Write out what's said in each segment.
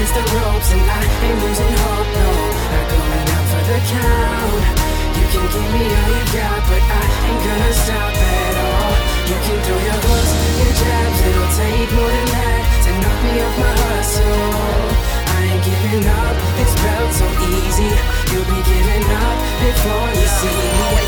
against the ropes and I ain't losing hope, no. Not going out for the count. You can give me all you got, but I ain't gonna stop at all. You can throw your hooks, your jabs, it'll take more than that to knock me off my hustle. I ain't giving up, it's felt so easy. You'll be giving up before you see me.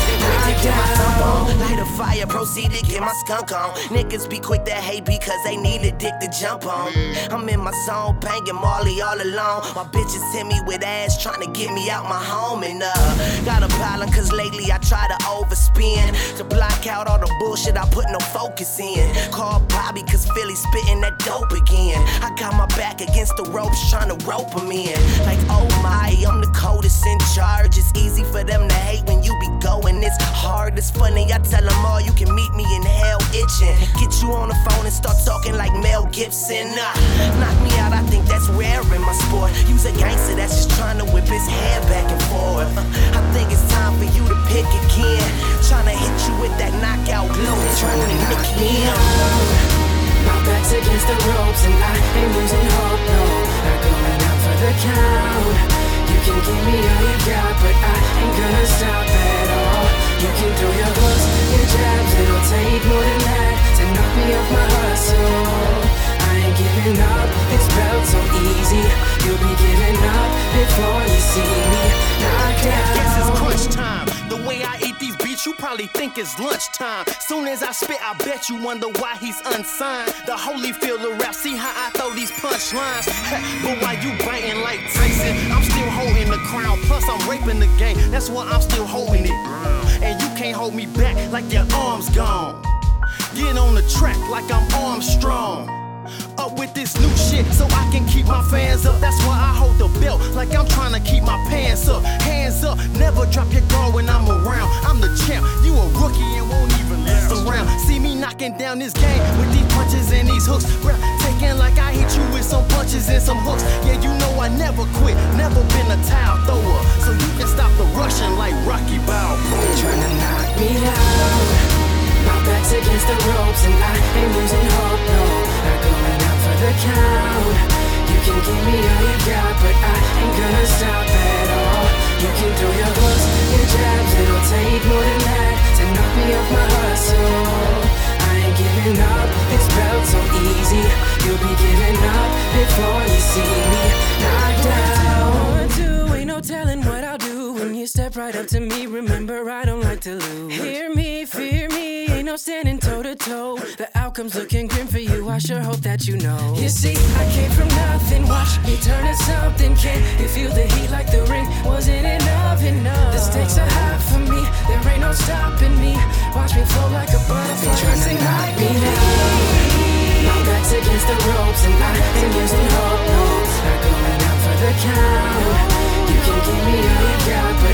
Light a fire, proceed to get my skunk on. Niggas be quick to hate because they need a dick to jump on. I'm in my zone, banging Marley all alone. My bitches hit me with ass, trying to get me out my home. And got a problem cause lately I try to overspin to block out all the bullshit I put no focus in. Call Bobby cause Philly spitting that dope again. I got my back against the ropes trying to rope them in. Like oh my, I'm the coldest in charge. It's easy for them to hate when you be going. It's hard, it's funny, I tell them all you can meet me in hell itching. Get you on the phone and start talking like Mel Gibson. Knock me out, I think that's rare in my sport. Use a gangster that's just trying to whip his hair back and forth. I think it's time for you to pick again. Trying to hit you with that knockout blow, trying to knock me out. My back's against the ropes and I ain't losing hope, no. Not going out for the count. You can give me all you got, but I ain't gonna stop at all. You can throw your hooks, your jabs, it'll take more than that to knock me off my hustle. I ain't giving up, it's felt so easy. You'll be giving up before you see me knocked out. Guess it's crunch time. The way I eat these beats, you probably think it's lunchtime. Soon as I spit, I bet you wonder why he's unsigned. The Holyfield of rap, see how I throw these punchlines. But while you biting like Tyson, I'm still holding the crown. Plus I'm raping the game, that's why I'm still holding it. And you can't hold me back like your arm's gone. Get on the track like I'm Armstrong. Up with this new shit so I can keep my fans up. That's why I hold the belt like I'm trying to keep my pants up. Hands up, never drop your guard when I'm around. I'm the champ, you a rookie and won't even mess around. See me knocking down this game with these punches and these hooks. Taking like I hit you with some punches and some hooks. Yeah, you know I never quit, never been a towel thrower. So you can stop the rushing like Rocky Balboa. Trying to knock me out. My back's against the ropes and I ain't losing hope, no. Not going out for the count. You can give me all you got, but I ain't gonna stop at all. You can throw your hooks, your jabs, it'll take more than that to knock me off my hustle. I ain't giving up, it's felt so easy. You'll be giving up before you see me knocked out. Ain't no telling what I'll do when you step right up to me. Remember, I don't like to lose. Hear me, fear me, ain't no standing toe to toe. The outcome's looking grim for you, I sure hope that you know. You see, I came from nothing, watch me turn to something. Can you feel the heat like the ring? Wasn't enough? The stakes are high for me, there ain't no stopping me. Watch me flow like a butterfly, trying to knock me down. My back's against the ropes and I ain't losing hope, no. Not going out for the count. You can give me all you got, but